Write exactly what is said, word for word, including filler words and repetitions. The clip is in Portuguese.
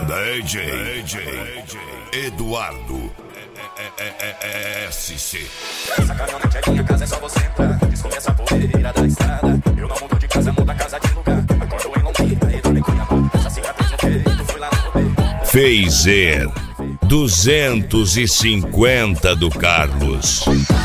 D J, D J Eduardo S C. Essa caminhonete é minha casa, é só você entrar. Descobre essa poeira da estrada. Eu não mudo de casa, mudo a casa de lugar. Acordo em Londrina, Edu em Cuiabá. Essa cicatriz no peito, fui lá no poder. Phaser duzentos e cinquenta do Carlos.